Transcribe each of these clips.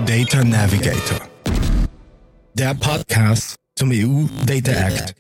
Data Navigator, der Podcast zum EU Data Act.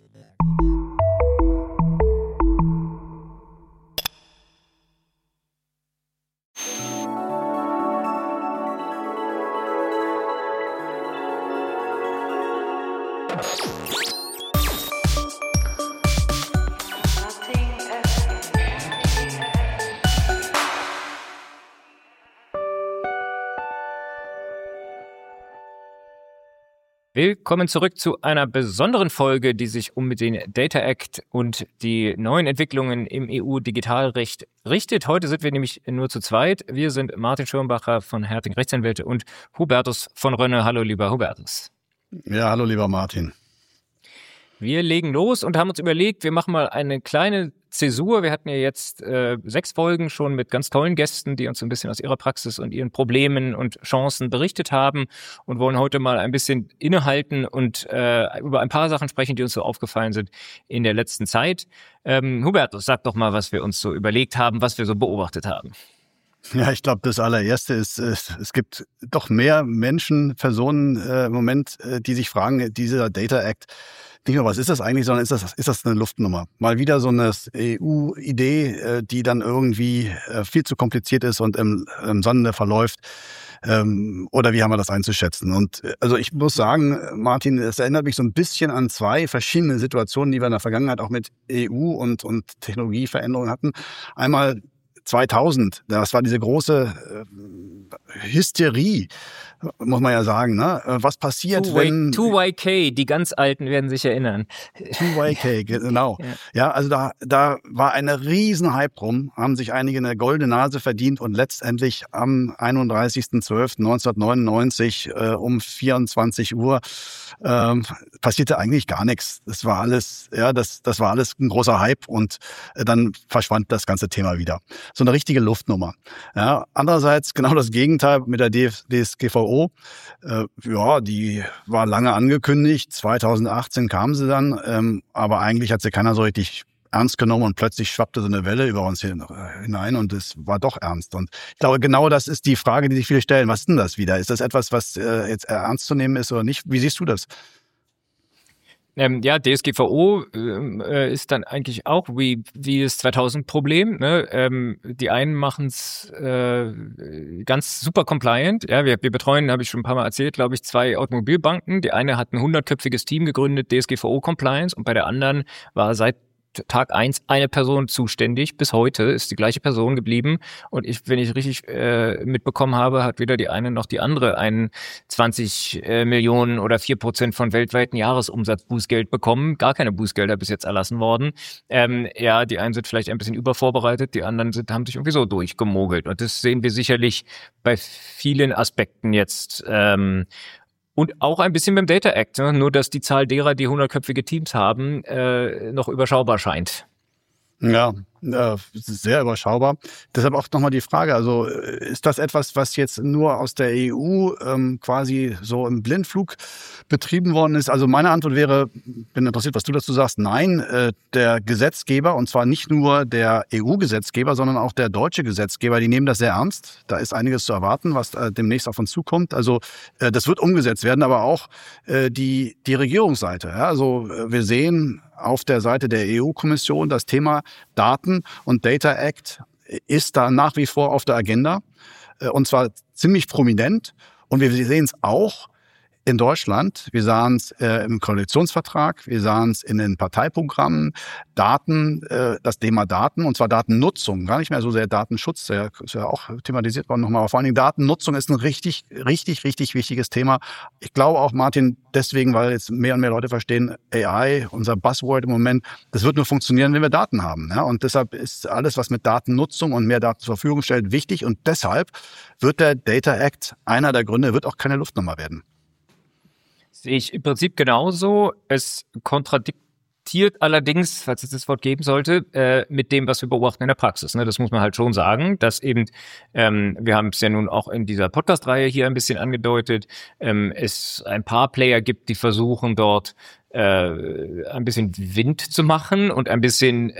Willkommen zurück zu einer besonderen Folge, die sich um den Data Act und die neuen Entwicklungen im EU-Digitalrecht richtet. Heute sind wir nämlich nur zu zweit. Wir sind Martin Schirmbacher von Herting Rechtsanwälte und Hubertus von Rönne. Hallo, lieber Hubertus. Ja, hallo, lieber Martin. Wir legen los und haben uns überlegt, wir machen mal eine kleine Zäsur. Wir hatten ja jetzt 6 Folgen schon mit ganz tollen Gästen, die uns ein bisschen aus ihrer Praxis und ihren Problemen und Chancen berichtet haben und wollen heute mal ein bisschen innehalten und über ein paar Sachen sprechen, die uns so aufgefallen sind in der letzten Zeit. Hubertus, sag doch mal, was wir uns so überlegt haben, was wir so beobachtet haben. Ja, ich glaube, das allererste ist, es gibt doch mehr Menschen, Personen im Moment, die sich fragen, dieser Data Act, nicht nur, was ist das eigentlich, sondern ist das eine Luftnummer? Mal wieder so eine EU-Idee, die dann irgendwie viel zu kompliziert ist und im Sande verläuft. Oder wie haben wir das einzuschätzen? Und also ich muss sagen, Martin, es erinnert mich so ein bisschen an 2 verschiedene Situationen, die wir in der Vergangenheit auch mit EU und Technologieveränderungen hatten. Einmal 2000, das war diese große Hysterie, muss man ja sagen, ne? Was passiert, wenn... 2YK, die ganz Alten werden sich erinnern. 2YK, genau. Ja, also da war eine Riesenhype drum, haben sich einige eine goldene Nase verdient und letztendlich am 31.12.1999 um 24 Uhr passierte eigentlich gar nichts. Das war alles, das war alles ein großer Hype und dann verschwand das ganze Thema wieder. So eine richtige Luftnummer. Ja, andererseits genau das Gegenteil mit der DSGVO. Die war lange angekündigt. 2018 kam sie dann, aber eigentlich hat sie keiner so richtig ernst genommen und plötzlich schwappte so eine Welle über uns hinein und es war doch ernst. Und ich glaube, genau das ist die Frage, die sich viele stellen. Was ist denn das wieder? Ist das etwas, was jetzt ernst zu nehmen ist oder nicht? Wie siehst du das? DSGVO ist dann eigentlich auch wie das 2000-Problem. Ne? Die einen machen es ganz super compliant. Ja, wir betreuen, habe ich schon ein paar Mal erzählt, glaube ich, 2 Automobilbanken. Die eine hat ein 100-köpfiges Team gegründet, DSGVO-Compliance, und bei der anderen war seit Tag 1 eine Person zuständig. Bis heute ist die gleiche Person geblieben. Und wenn ich richtig mitbekommen habe, hat weder die eine noch die andere einen 20 Millionen oder 4% von weltweiten Jahresumsatz Bußgeld bekommen. Gar keine Bußgelder bis jetzt erlassen worden. Die einen sind vielleicht ein bisschen übervorbereitet, die anderen haben sich irgendwie so durchgemogelt. Und das sehen wir sicherlich bei vielen Aspekten jetzt. Und auch ein bisschen beim Data Act, ne? Nur dass die Zahl derer, die 100-köpfige Teams haben, noch überschaubar scheint. Ja, sehr überschaubar. Deshalb auch nochmal die Frage, also ist das etwas, was jetzt nur aus der EU quasi so im Blindflug betrieben worden ist? Also meine Antwort wäre, bin interessiert, was du dazu sagst, nein, der Gesetzgeber, und zwar nicht nur der EU-Gesetzgeber, sondern auch der deutsche Gesetzgeber, die nehmen das sehr ernst. Da ist einiges zu erwarten, was demnächst auf uns zukommt. Also das wird umgesetzt werden, aber auch die Regierungsseite. Ja? Also wir sehen auf der Seite der EU-Kommission das Thema Daten und Data Act ist da nach wie vor auf der Agenda, und zwar ziemlich prominent. Und wir sehen es auch in Deutschland. Wir sahen es im Koalitionsvertrag, wir sahen es in den Parteiprogrammen. Daten, das Thema Daten, und zwar Datennutzung, gar nicht mehr so sehr Datenschutz, der ist ja auch thematisiert worden nochmal, aber vor allen Dingen Datennutzung ist ein richtig, richtig, richtig wichtiges Thema. Ich glaube auch, Martin, deswegen, weil jetzt mehr und mehr Leute verstehen, AI, unser Buzzword im Moment, das wird nur funktionieren, wenn wir Daten haben. Ja? Und deshalb ist alles, was mit Datennutzung und mehr Daten zur Verfügung stellt, wichtig. Und deshalb wird der Data Act einer der Gründe, wird auch keine Luftnummer werden. Sehe ich im Prinzip genauso. Es kontradiktiert allerdings, falls es das Wort geben sollte, mit dem, was wir beobachten in der Praxis. Ne? Das muss man halt schon sagen, dass eben, wir haben es ja nun auch in dieser Podcast-Reihe hier ein bisschen angedeutet, es ein paar Player gibt, die versuchen dort ein bisschen Wind zu machen und ein bisschen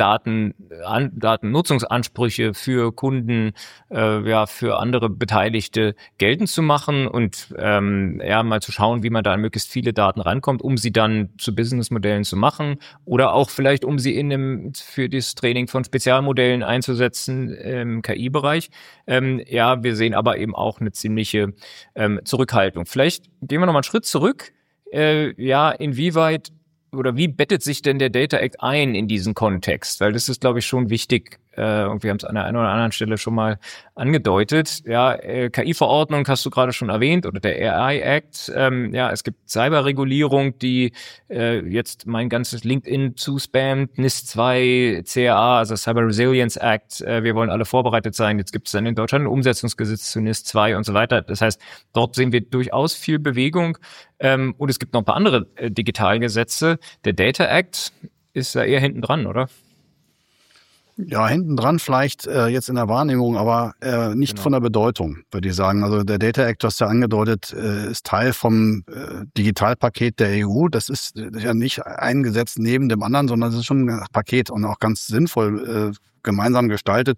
Datennutzungsansprüche für Kunden, für andere Beteiligte geltend zu machen und mal zu schauen, wie man da an möglichst viele Daten rankommt, um sie dann zu Businessmodellen zu machen oder auch vielleicht, um sie für das Training von Spezialmodellen einzusetzen im KI-Bereich. Wir sehen aber eben auch eine ziemliche Zurückhaltung. Vielleicht gehen wir nochmal einen Schritt zurück. Inwieweit oder wie bettet sich denn der Data Act ein in diesen Kontext? Weil das ist, glaube ich, schon wichtig. Und wir haben es an der einen oder anderen Stelle schon mal angedeutet. KI-Verordnung hast du gerade schon erwähnt oder der AI Act. Es gibt Cyberregulierung, die jetzt mein ganzes LinkedIn zuspammt. NIS2, CRA, also Cyber Resilience Act. Wir wollen alle vorbereitet sein. Jetzt gibt es dann in Deutschland ein Umsetzungsgesetz zu NIS2 und so weiter. Das heißt, dort sehen wir durchaus viel Bewegung. Und es gibt noch ein paar andere Digitalgesetze. Der Data Act ist da eher hinten dran, oder? Ja, hinten dran vielleicht jetzt in der Wahrnehmung, aber nicht von der Bedeutung, würde ich sagen. Also der Data Act, du hast ja angedeutet, ist Teil vom Digitalpaket der EU. Das ist ja nicht ein Gesetz neben dem anderen, sondern es ist schon ein Paket und auch ganz sinnvoll gemeinsam gestaltet.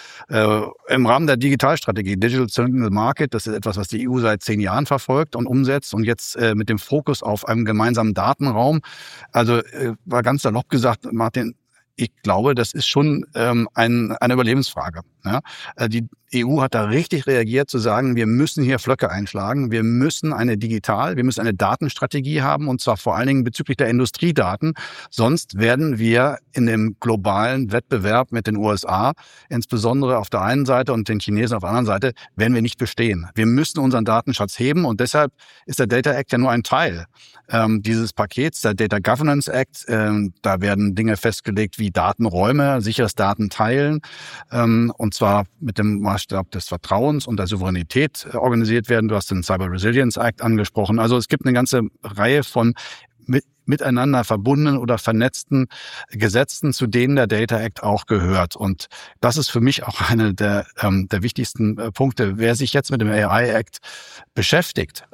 Im Rahmen der Digitalstrategie, Digital Single Market, das ist etwas, was die EU seit 10 Jahren verfolgt und umsetzt und jetzt mit dem Fokus auf einem gemeinsamen Datenraum. Also war ganz salopp gesagt, Martin, ich glaube, das ist schon eine Überlebensfrage. Ja? Die EU hat da richtig reagiert, zu sagen, wir müssen hier Flöcke einschlagen, wir müssen eine Datenstrategie haben, und zwar vor allen Dingen bezüglich der Industriedaten. Sonst werden wir in dem globalen Wettbewerb mit den USA, insbesondere auf der einen Seite und den Chinesen auf der anderen Seite, werden wir nicht bestehen. Wir müssen unseren Datenschatz heben und deshalb ist der Data Act ja nur ein Teil dieses Pakets, der Data Governance Act. Da werden Dinge festgelegt wie Datenräume, sicheres Datenteilen, und zwar mit dem Maßstab des Vertrauens und der Souveränität organisiert werden. Du hast den Cyber Resilience Act angesprochen. Also es gibt eine ganze Reihe von miteinander verbundenen oder vernetzten Gesetzen, zu denen der Data Act auch gehört. Und das ist für mich auch einer der wichtigsten Punkte. Wer sich jetzt mit dem AI Act beschäftigt,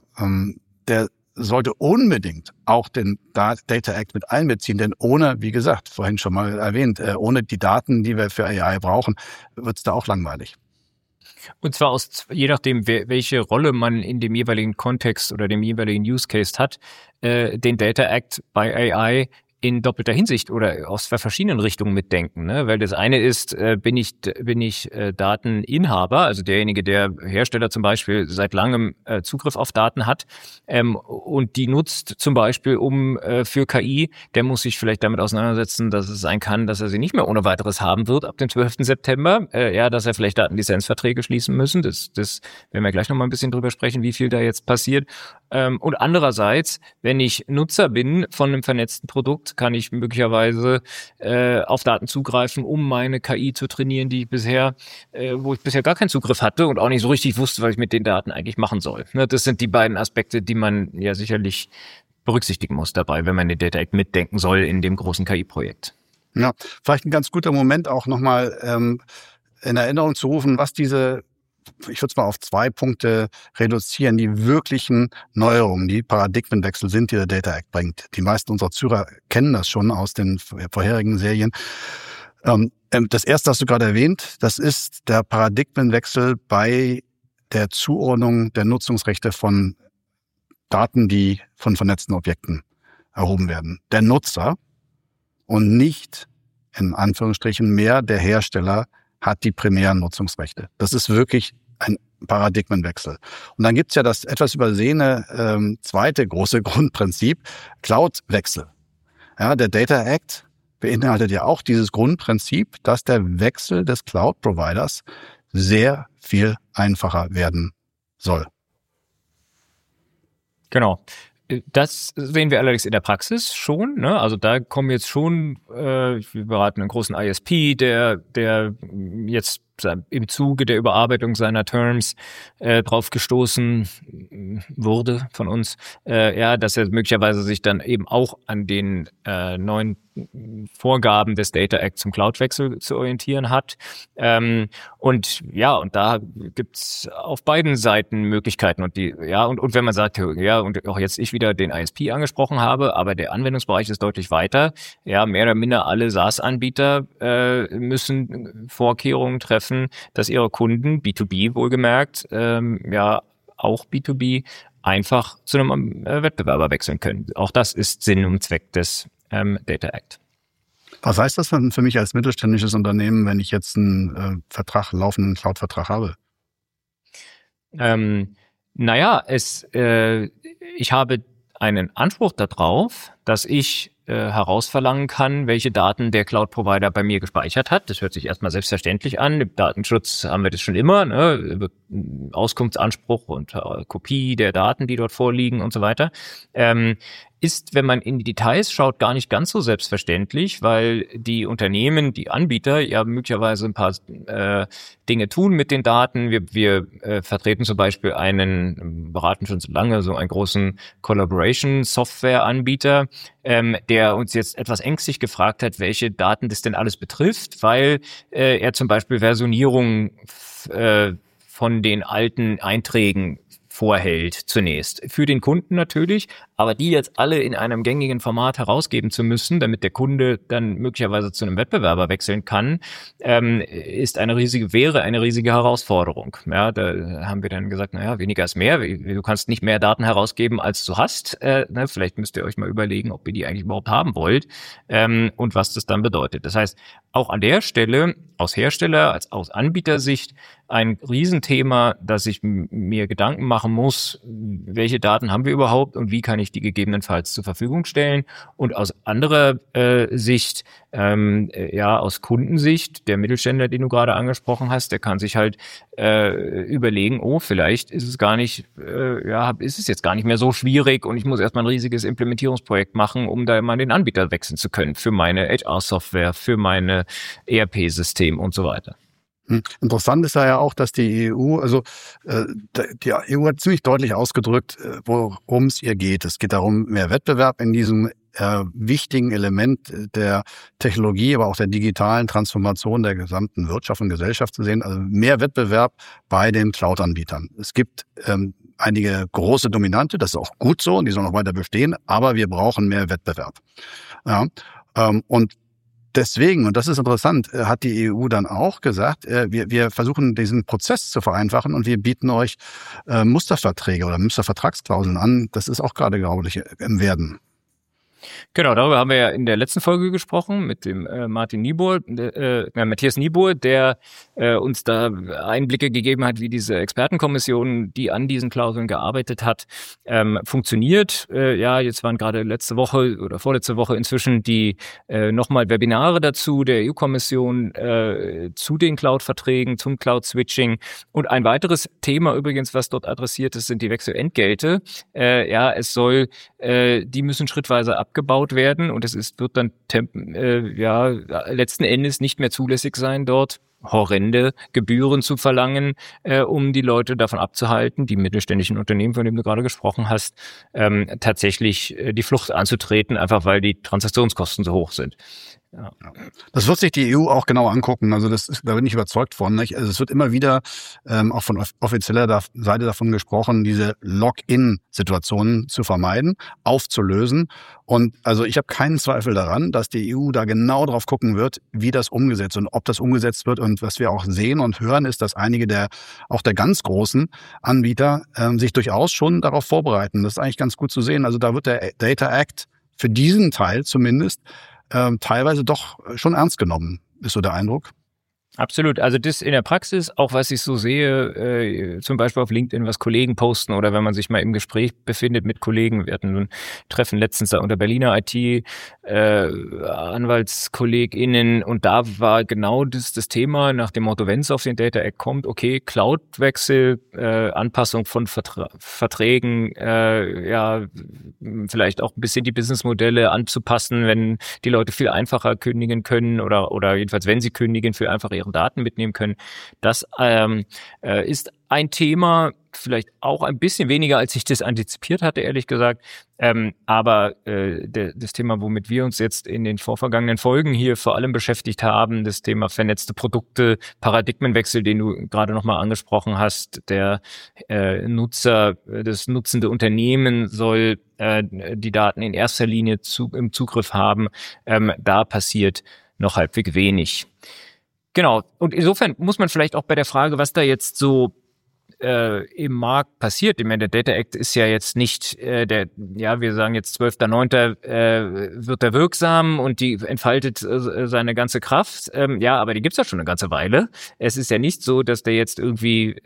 der sollte unbedingt auch den Data Act mit einbeziehen, denn ohne, wie gesagt, vorhin schon mal erwähnt, ohne die Daten, die wir für AI brauchen, wird es da auch langweilig. Und zwar je nachdem, welche Rolle man in dem jeweiligen Kontext oder dem jeweiligen Use Case hat, den Data Act bei AI in doppelter Hinsicht oder aus verschiedenen Richtungen mitdenken, ne? Weil das eine ist, bin ich Dateninhaber, also derjenige, der Hersteller zum Beispiel seit langem Zugriff auf Daten hat und die nutzt zum Beispiel für KI, der muss sich vielleicht damit auseinandersetzen, dass es sein kann, dass er sie nicht mehr ohne weiteres haben wird ab dem 12. September, dass er vielleicht Datenlizenzverträge schließen müssen. Das werden wir gleich nochmal ein bisschen drüber sprechen, wie viel da jetzt passiert. Und andererseits, wenn ich Nutzer bin von einem vernetzten Produkt, kann ich möglicherweise auf Daten zugreifen, um meine KI zu trainieren, wo ich bisher gar keinen Zugriff hatte und auch nicht so richtig wusste, was ich mit den Daten eigentlich machen soll. Ne, das sind die beiden Aspekte, die man ja sicherlich berücksichtigen muss dabei, wenn man den Data Act mitdenken soll in dem großen KI-Projekt. Ja, vielleicht ein ganz guter Moment auch nochmal in Erinnerung zu rufen, was ich würde es mal auf 2 Punkte reduzieren, die wirklichen Neuerungen, die Paradigmenwechsel sind, die der Data Act bringt. Die meisten unserer Zuhörer kennen das schon aus den vorherigen Serien. Das erste hast du gerade erwähnt, das ist der Paradigmenwechsel bei der Zuordnung der Nutzungsrechte von Daten, die von vernetzten Objekten erhoben werden. Der Nutzer und nicht, in Anführungsstrichen, mehr der Hersteller hat die primären Nutzungsrechte. Das ist wirklich ein Paradigmenwechsel. Und dann gibt's ja das etwas übersehene zweite große Grundprinzip, Cloud-Wechsel. Ja, der Data Act beinhaltet ja auch dieses Grundprinzip, dass der Wechsel des Cloud-Providers sehr viel einfacher werden soll. Genau. Das sehen wir allerdings in der Praxis schon, ne? Also da kommen jetzt schon, wir beraten einen großen ISP, der jetzt im Zuge der Überarbeitung seiner Terms drauf gestoßen wurde von uns, dass er möglicherweise sich dann eben auch an den neuen Vorgaben des Data Act zum Cloud-Wechsel zu orientieren hat. Und da gibt's auf beiden Seiten Möglichkeiten. Und wenn man sagt, und auch jetzt ich wieder den ISP angesprochen habe, aber der Anwendungsbereich ist deutlich weiter. Ja, mehr oder minder alle SaaS-Anbieter müssen Vorkehrungen treffen, dass ihre Kunden, B2B wohlgemerkt, auch B2B, einfach zu einem Wettbewerber wechseln können. Auch das ist Sinn und Zweck des Data Act. Was heißt das denn für mich als mittelständisches Unternehmen, wenn ich jetzt einen laufenden Cloud-Vertrag habe? Ich habe einen Anspruch darauf, dass ich herausverlangen kann, welche Daten der Cloud-Provider bei mir gespeichert hat. Das hört sich erstmal selbstverständlich an. Im Datenschutz haben wir das schon immer, ne? Auskunftsanspruch und Kopie der Daten, die dort vorliegen und so weiter. Ist, wenn man in die Details schaut, gar nicht ganz so selbstverständlich, weil die Unternehmen, die Anbieter ja möglicherweise ein paar Dinge tun mit den Daten. Wir vertreten zum Beispiel beraten schon so lange, so einen großen Collaboration-Software-Anbieter, der uns jetzt etwas ängstlich gefragt hat, welche Daten das denn alles betrifft, weil er zum Beispiel Versionierung von den alten Einträgen vorhält zunächst. Für den Kunden natürlich, aber die jetzt alle in einem gängigen Format herausgeben zu müssen, damit der Kunde dann möglicherweise zu einem Wettbewerber wechseln kann, wäre eine riesige Herausforderung. Ja, da haben wir dann gesagt, weniger ist mehr. Du kannst nicht mehr Daten herausgeben, als du hast. Vielleicht müsst ihr euch mal überlegen, ob ihr die eigentlich überhaupt haben wollt und was das dann bedeutet. Das heißt, auch an der Stelle aus aus Anbietersicht ein Riesenthema, dass ich mir Gedanken machen muss, welche Daten haben wir überhaupt und wie kann ich die gegebenenfalls zur Verfügung stellen. Und aus anderer Sicht, aus Kundensicht, der Mittelständler, den du gerade angesprochen hast, der kann sich halt überlegen, vielleicht ist es ist es jetzt gar nicht mehr so schwierig und ich muss erstmal ein riesiges Implementierungsprojekt machen, um da mal den Anbieter wechseln zu können für meine HR-Software, für meine ERP-System und so weiter. Interessant ist ja auch, dass die EU, die EU hat ziemlich deutlich ausgedrückt, worum es ihr geht. Es geht darum, mehr Wettbewerb in diesem wichtigen Element der Technologie, aber auch der digitalen Transformation der gesamten Wirtschaft und Gesellschaft zu sehen. Also mehr Wettbewerb bei den Cloud-Anbietern. Es gibt einige große Dominante, das ist auch gut so und die sollen auch weiter bestehen, aber wir brauchen mehr Wettbewerb. Ja, und deswegen, und das ist interessant, hat die EU dann auch gesagt, wir versuchen diesen Prozess zu vereinfachen und wir bieten euch Musterverträge oder Mustervertragsklauseln an. Das ist auch gerade, glaube ich, im Werden. Genau, darüber haben wir ja in der letzten Folge gesprochen mit dem Matthias Niebuhr, der uns da Einblicke gegeben hat, wie diese Expertenkommission, die an diesen Klauseln gearbeitet hat, funktioniert. Jetzt waren gerade letzte Woche oder vorletzte Woche inzwischen die nochmal Webinare dazu der EU-Kommission zu den Cloud-Verträgen, zum Cloud-Switching. Und ein weiteres Thema übrigens, was dort adressiert ist, sind die Wechselentgelte. Die müssen schrittweise abgebaut werden und wird dann letzten Endes nicht mehr zulässig sein, dort horrende Gebühren zu verlangen, um die Leute davon abzuhalten, die mittelständischen Unternehmen, von denen du gerade gesprochen hast, tatsächlich die Flucht anzutreten, einfach weil die Transaktionskosten so hoch sind. Ja. Das wird sich die EU auch genau angucken. Also da bin ich überzeugt von. Nicht? Also es wird immer wieder auch von offizieller Seite davon gesprochen, diese Lock-in-Situationen zu vermeiden, aufzulösen. Und also ich habe keinen Zweifel daran, dass die EU da genau drauf gucken wird, wie das umgesetzt und ob das umgesetzt wird. Und was wir auch sehen und hören, ist, dass einige der ganz großen Anbieter sich durchaus schon darauf vorbereiten. Das ist eigentlich ganz gut zu sehen. Also da wird der Data Act für diesen Teil zumindest teilweise doch schon ernst genommen, ist so der Eindruck. Absolut. Also das in der Praxis, auch was ich so sehe, zum Beispiel auf LinkedIn, was Kollegen posten oder wenn man sich mal im Gespräch befindet mit Kollegen. Wir hatten ein Treffen letztens da unter Berliner IT-AnwaltskollegInnen und da war genau das Thema nach dem Motto, wenn es auf den Data Act kommt, okay, Cloud-Wechsel, Anpassung von Verträgen, vielleicht auch ein bisschen die Businessmodelle anzupassen, wenn die Leute viel einfacher kündigen können oder jedenfalls, wenn sie kündigen, viel einfacher ihre deren Daten mitnehmen können. Das ist ein Thema, vielleicht auch ein bisschen weniger, als ich das antizipiert hatte, ehrlich gesagt. Aber das Thema, womit wir uns jetzt in den vorvergangenen Folgen hier vor allem beschäftigt haben, das Thema vernetzte Produkte, Paradigmenwechsel, den du gerade nochmal angesprochen hast, der Nutzer, das nutzende Unternehmen soll die Daten in erster Linie im Zugriff haben. Da passiert noch halbwegs wenig. Genau. Und insofern muss man vielleicht auch bei der Frage, was da jetzt so im Markt passiert. Ich meine, der Data Act ist ja jetzt nicht wir sagen jetzt 12.09. Wird er wirksam und die entfaltet seine ganze Kraft. Aber die gibt's ja schon eine ganze Weile. Es ist ja nicht so, dass der jetzt irgendwie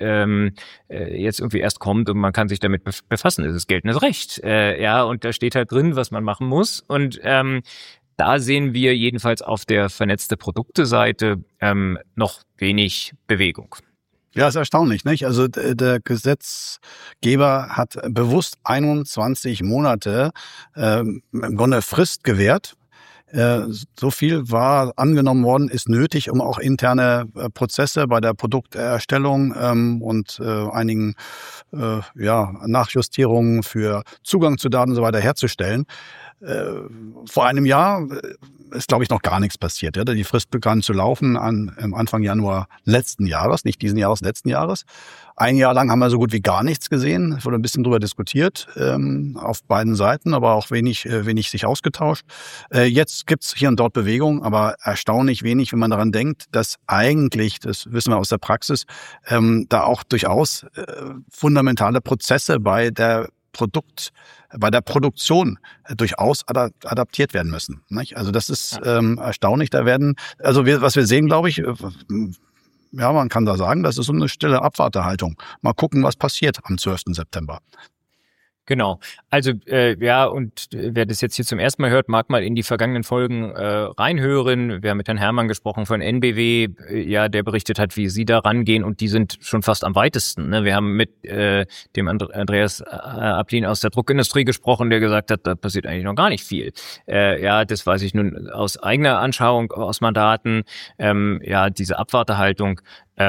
erst kommt und man kann sich damit befassen. Es ist geltendes Recht. Und da steht halt drin, was man machen muss. Und da sehen wir jedenfalls auf der vernetzte Produkte-Seite noch wenig Bewegung. Ja, ist erstaunlich, nicht? Also der Gesetzgeber hat bewusst 21 Monate im Grunde Frist gewährt. So viel war angenommen worden, ist nötig, um auch interne Prozesse bei der Produkterstellung und einigen Nachjustierungen für Zugang zu Daten und so weiter herzustellen. Vor einem Jahr ist, glaube ich, noch gar nichts passiert. Ja? Die Frist begann zu laufen Anfang Januar letzten Jahres, nicht diesen Jahres, letzten Jahres. Ein Jahr lang haben wir so gut wie gar nichts gesehen. Es wurde ein bisschen drüber diskutiert auf beiden Seiten, aber auch wenig sich ausgetauscht. Jetzt gibt's hier und dort Bewegung, aber erstaunlich wenig, wenn man daran denkt, dass eigentlich, das wissen wir aus der Praxis, da auch durchaus fundamentale Prozesse bei der Produktion durchaus adaptiert werden müssen. Nicht? Also das ist erstaunlich. Was wir sehen, glaube ich, man kann da sagen, das ist so eine stille Abwartehaltung. Mal gucken, was passiert am 12. September. Genau. Also und wer das jetzt hier zum ersten Mal hört, mag mal in die vergangenen Folgen reinhören. Wir haben mit Herrn Herrmann gesprochen von NBW, der berichtet hat, wie sie da rangehen und die sind schon fast am weitesten. Ne? Wir haben mit dem Andreas Ablin aus der Druckindustrie gesprochen, der gesagt hat, da passiert eigentlich noch gar nicht viel. Das weiß ich nun aus eigener Anschauung, aus Mandaten. Diese Abwartehaltung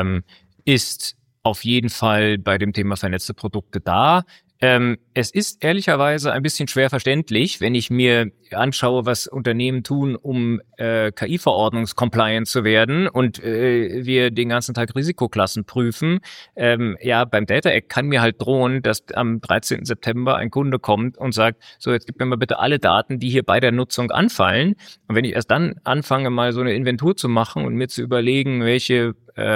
ist auf jeden Fall bei dem Thema vernetzte Produkte da. Es ist ehrlicherweise ein bisschen schwer verständlich, wenn ich mir anschaue, was Unternehmen tun, um KI-Verordnungs-compliant zu werden und wir den ganzen Tag Risikoklassen prüfen. Beim Data Act kann mir halt drohen, dass am 13. September ein Kunde kommt und sagt, so, jetzt gib mir mal bitte alle Daten, die hier bei der Nutzung anfallen. Und wenn ich erst dann anfange, mal so eine Inventur zu machen und mir zu überlegen, welche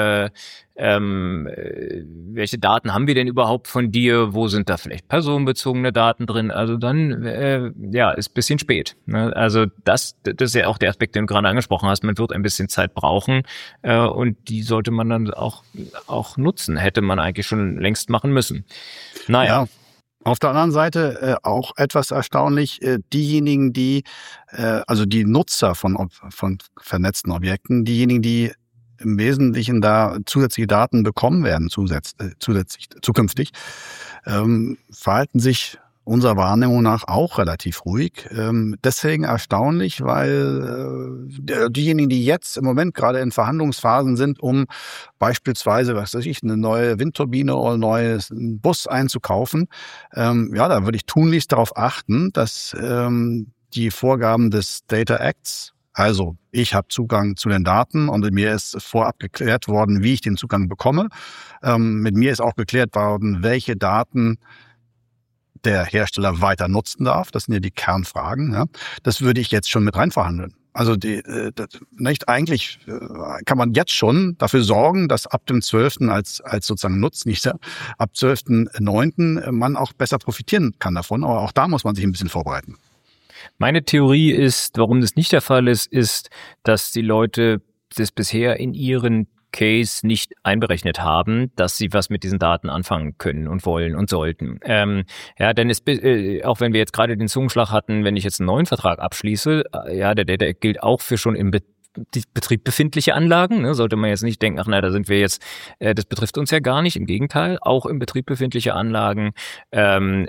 Daten haben wir denn überhaupt von dir? Wo sind da vielleicht personenbezogene Daten drin? Also dann, ist ein bisschen spät. Ne? Also das ist ja auch der Aspekt, den du gerade angesprochen hast. Man wird ein bisschen Zeit brauchen und die sollte man dann auch nutzen. Hätte man eigentlich schon längst machen müssen. Naja. Ja. Auf der anderen Seite auch etwas erstaunlich, diejenigen, die Nutzer von vernetzten Objekten, diejenigen, die im Wesentlichen da zusätzliche Daten bekommen werden, zukünftig, verhalten sich unserer Wahrnehmung nach auch relativ ruhig. Deswegen erstaunlich, weil diejenigen, die jetzt im Moment gerade in Verhandlungsphasen sind, um beispielsweise, eine neue Windturbine oder einen neuen Bus einzukaufen, da würde ich tunlichst darauf achten, dass die Vorgaben des Data Acts, also ich habe Zugang zu den Daten und mir ist vorab geklärt worden, wie ich den Zugang bekomme. Mit mir ist auch geklärt worden, welche Daten der Hersteller weiter nutzen darf. Das sind ja die Kernfragen. Ja. Das würde ich jetzt schon mit reinverhandeln. Also eigentlich kann man jetzt schon dafür sorgen, dass ab dem 12. als sozusagen Nutznießer, ab 12.09. man auch besser profitieren kann davon. Aber auch da muss man sich ein bisschen vorbereiten. Meine Theorie ist, warum das nicht der Fall ist, dass die Leute das bisher in ihren Case nicht einberechnet haben, dass sie was mit diesen Daten anfangen können und wollen und sollten. Denn auch wenn wir jetzt gerade den Zungenschlag hatten, wenn ich jetzt einen neuen Vertrag abschließe, der Data Act gilt auch für schon im Betrieb befindliche Anlagen. Ne? Sollte man jetzt nicht denken, da sind wir jetzt, das betrifft uns ja gar nicht. Im Gegenteil, auch im Betrieb befindliche Anlagen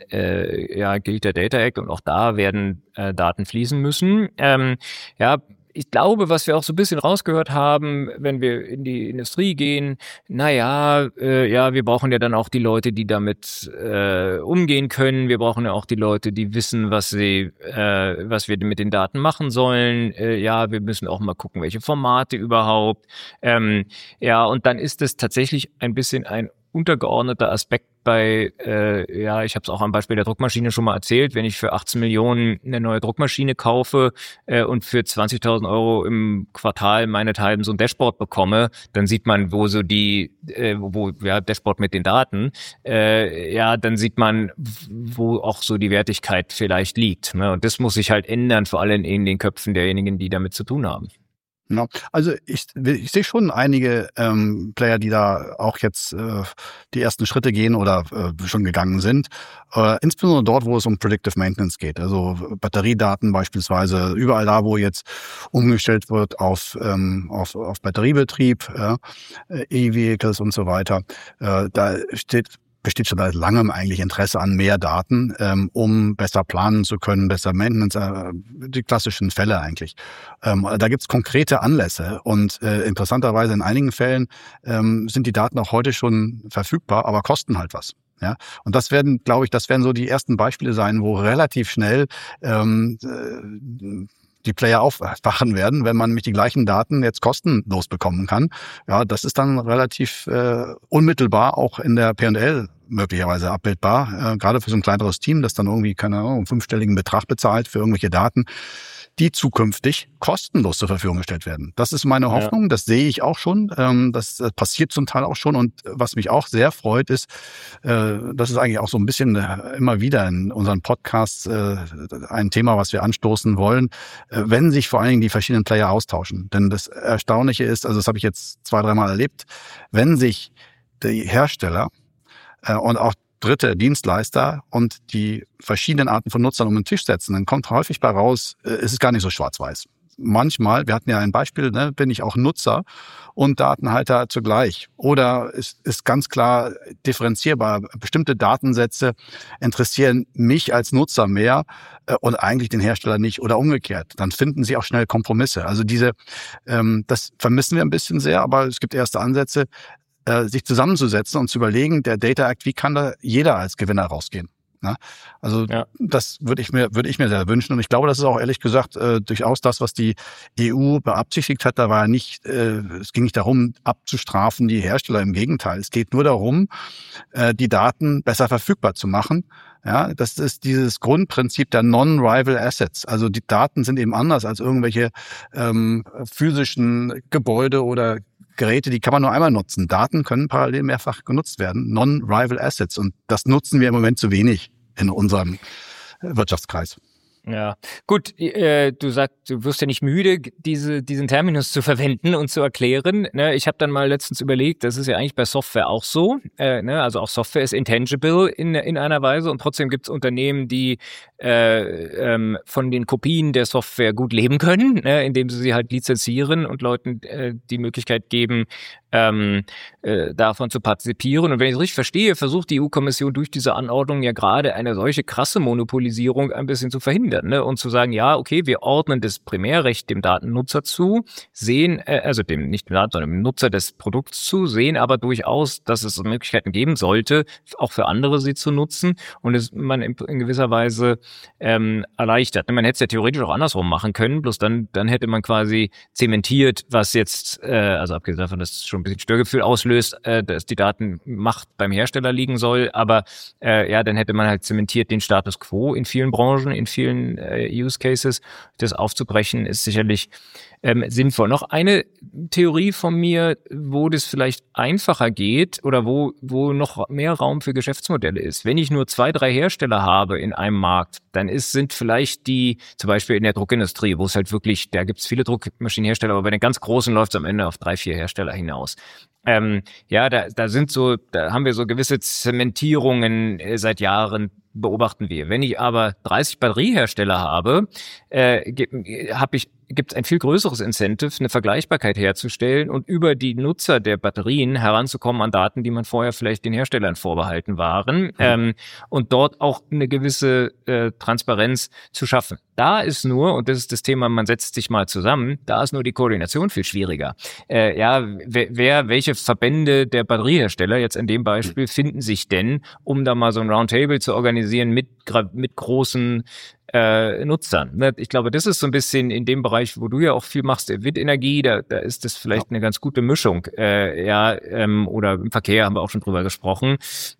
gilt der Data Act und auch da werden Daten fließen müssen. ich glaube, was wir auch so ein bisschen rausgehört haben, wenn wir in die Industrie gehen, wir brauchen ja dann auch die Leute, die damit umgehen können. Wir brauchen ja auch die Leute, die wissen, was wir mit den Daten machen sollen. Wir müssen auch mal gucken, welche Formate überhaupt. Und dann ist es tatsächlich ein bisschen ein untergeordneter Aspekt bei, ich habe es auch am Beispiel der Druckmaschine schon mal erzählt, wenn ich für 18 Millionen eine neue Druckmaschine kaufe und für 20.000 Euro im Quartal meinethalben so ein Dashboard bekomme, dann sieht man, wo so Dashboard mit den Daten, dann sieht man, wo auch so die Wertigkeit vielleicht liegt. Ne? Und das muss sich halt ändern, vor allem in den Köpfen derjenigen, die damit zu tun haben. Ja, also ich sehe schon einige Player, die da auch jetzt die ersten Schritte gehen oder schon gegangen sind. Insbesondere dort, wo es um Predictive Maintenance geht. Also Batteriedaten beispielsweise, überall da, wo jetzt umgestellt wird auf Batteriebetrieb, E-Vehicles und so weiter. Da besteht schon seit langem eigentlich Interesse an mehr Daten, um besser planen zu können, besser Maintenance, die klassischen Fälle eigentlich. Da gibt's konkrete Anlässe und interessanterweise in einigen Fällen sind die Daten auch heute schon verfügbar, aber kosten halt was. Ja, und das werden so die ersten Beispiele sein, wo relativ schnell die Player aufwachen werden, wenn man nämlich die gleichen Daten jetzt kostenlos bekommen kann. Ja, das ist dann relativ unmittelbar auch in der P&L möglicherweise abbildbar, gerade für so ein kleineres Team, das dann irgendwie, keine Ahnung, einen 5-stelligen Betrag bezahlt für irgendwelche Daten, die zukünftig kostenlos zur Verfügung gestellt werden. Das ist meine Hoffnung, das sehe ich auch schon, das passiert zum Teil auch schon und was mich auch sehr freut ist, das ist eigentlich auch so ein bisschen immer wieder in unseren Podcasts ein Thema, was wir anstoßen wollen, wenn sich vor allen Dingen die verschiedenen Player austauschen. Denn das Erstaunliche ist, also das habe ich jetzt 2-3 Mal erlebt, wenn sich die Hersteller und auch Dritte, Dienstleister und die verschiedenen Arten von Nutzern um den Tisch setzen, dann kommt häufig bei raus, es ist gar nicht so schwarz-weiß. Manchmal, wir hatten ja ein Beispiel, bin ich auch Nutzer und Datenhalter zugleich. Oder es ist ganz klar differenzierbar. Bestimmte Datensätze interessieren mich als Nutzer mehr und eigentlich den Hersteller nicht oder umgekehrt. Dann finden sie auch schnell Kompromisse. Also das vermissen wir ein bisschen sehr, aber es gibt erste Ansätze, sich zusammenzusetzen und zu überlegen, der Data Act, wie kann da jeder als Gewinner rausgehen? Ne? Also das würde ich mir sehr wünschen. Und ich glaube, das ist auch ehrlich gesagt durchaus das, was die EU beabsichtigt hat. Da war es ging nicht darum, abzustrafen die Hersteller. Im Gegenteil. Es geht nur darum, die Daten besser verfügbar zu machen. Ja, das ist dieses Grundprinzip der Non-Rival Assets. Also die Daten sind eben anders als irgendwelche physischen Gebäude oder Geräte, die kann man nur einmal nutzen. Daten können parallel mehrfach genutzt werden. Non-Rival Assets. Und das nutzen wir im Moment zu wenig in unserem Wirtschaftskreis. Ja, gut, du sagst, du wirst ja nicht müde, diesen Terminus zu verwenden und zu erklären. Ne? Ich habe dann mal letztens überlegt, das ist ja eigentlich bei Software auch so. Also auch Software ist intangible in einer Weise und trotzdem gibt es Unternehmen, die von den Kopien der Software gut leben können, indem sie halt lizenzieren und Leuten die Möglichkeit geben, davon zu partizipieren. Und wenn ich es richtig verstehe, versucht die EU-Kommission durch diese Anordnung ja gerade eine solche krasse Monopolisierung ein bisschen zu verhindern, ne? Und zu sagen, ja, okay, wir ordnen das Primärrecht dem Datennutzer zu, sehen, also nicht dem Daten, sondern dem Nutzer des Produkts zu, sehen aber durchaus, dass es Möglichkeiten geben sollte, auch für andere sie zu nutzen und man in gewisser Weise erleichtert. Man hätte es ja theoretisch auch andersrum machen können, bloß dann hätte man quasi zementiert, was jetzt, also abgesehen davon, dass es schon ein bisschen Störgefühl auslöst, dass die Datenmacht beim Hersteller liegen soll, aber dann hätte man halt zementiert den Status quo in vielen Branchen, in vielen Use Cases. Das aufzubrechen ist sicherlich sinnvoll. Noch eine Theorie von mir, wo das vielleicht einfacher geht oder wo noch mehr Raum für Geschäftsmodelle ist. Wenn ich nur 2, 3 Hersteller habe in einem Markt, dann sind vielleicht die, zum Beispiel in der Druckindustrie, wo es halt wirklich, da gibt es viele Druckmaschinenhersteller, aber bei den ganz großen läuft es am Ende auf 3, 4 Hersteller hinaus. Da haben wir so gewisse Zementierungen seit Jahren, beobachten wir. Wenn ich aber 30 Batteriehersteller habe, habe ich gibt es ein viel größeres Incentive, eine Vergleichbarkeit herzustellen und über die Nutzer der Batterien heranzukommen an Daten, die man vorher vielleicht den Herstellern vorbehalten waren, und dort auch eine gewisse Transparenz zu schaffen. Da ist nur, und das ist das Thema, man setzt sich mal zusammen, da ist nur die Koordination viel schwieriger. Welche Verbände der Batteriehersteller jetzt in dem Beispiel finden sich denn, um da mal so ein Roundtable zu organisieren mit großen Nutzern. Ich glaube, das ist so ein bisschen in dem Bereich, wo du ja auch viel machst, der Windenergie, da ist das vielleicht eine ganz gute Mischung. Oder im Verkehr haben wir auch schon drüber gesprochen.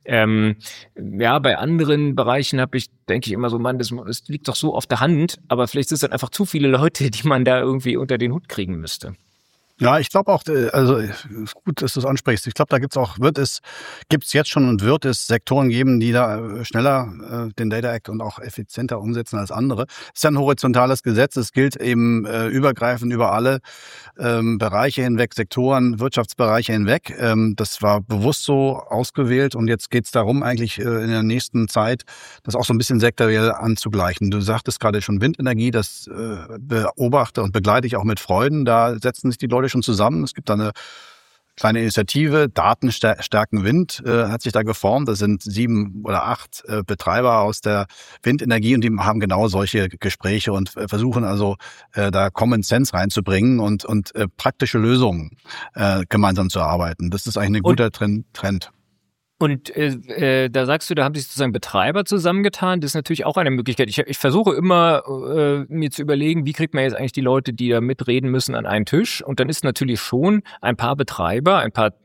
Bei anderen Bereichen denke ich immer so, Mann, das liegt doch so auf der Hand, aber vielleicht sind es dann einfach zu viele Leute, die man da irgendwie unter den Hut kriegen müsste. Ja, ich glaube auch, also gut, dass du es ansprichst. Ich glaube, da gibt's jetzt schon und wird es Sektoren geben, die da schneller den Data Act und auch effizienter umsetzen als andere. Es ist ja ein horizontales Gesetz. Es gilt eben übergreifend über alle Bereiche hinweg, Sektoren, Wirtschaftsbereiche hinweg. Das war bewusst so ausgewählt und jetzt geht's darum, eigentlich in der nächsten Zeit das auch so ein bisschen sektoriell anzugleichen. Du sagtest gerade schon Windenergie, das beobachte und begleite ich auch mit Freuden. Da setzen sich die Leute schon zusammen. Es gibt da eine kleine Initiative, Datenstärken Wind, hat sich da geformt. Das sind 7 oder 8 Betreiber aus der Windenergie und die haben genau solche Gespräche und versuchen also da Common Sense reinzubringen und praktische Lösungen gemeinsam zu erarbeiten. Das ist eigentlich ein guter Trend. Und da sagst du, da haben sich sozusagen Betreiber zusammengetan. Das ist natürlich auch eine Möglichkeit. Ich versuche immer, mir zu überlegen, wie kriegt man jetzt eigentlich die Leute, die da mitreden müssen, an einen Tisch. Und dann ist natürlich schon ein paar Betreiber, ein paar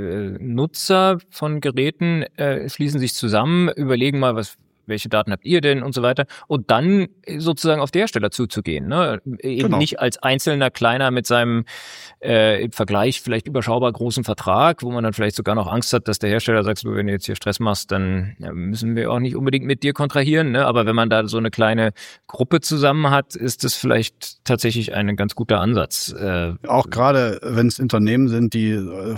Nutzer von Geräten schließen sich zusammen, überlegen mal, welche Daten habt ihr denn und so weiter. Und dann sozusagen auf der Hersteller zuzugehen. Ne? Eben nicht als einzelner Kleiner mit seinem im Vergleich vielleicht überschaubar großen Vertrag, wo man dann vielleicht sogar noch Angst hat, dass der Hersteller sagt, wenn du jetzt hier Stress machst, dann müssen wir auch nicht unbedingt mit dir kontrahieren. Ne? Aber wenn man da so eine kleine Gruppe zusammen hat, ist das vielleicht tatsächlich ein ganz guter Ansatz. Auch gerade, wenn es Unternehmen sind, die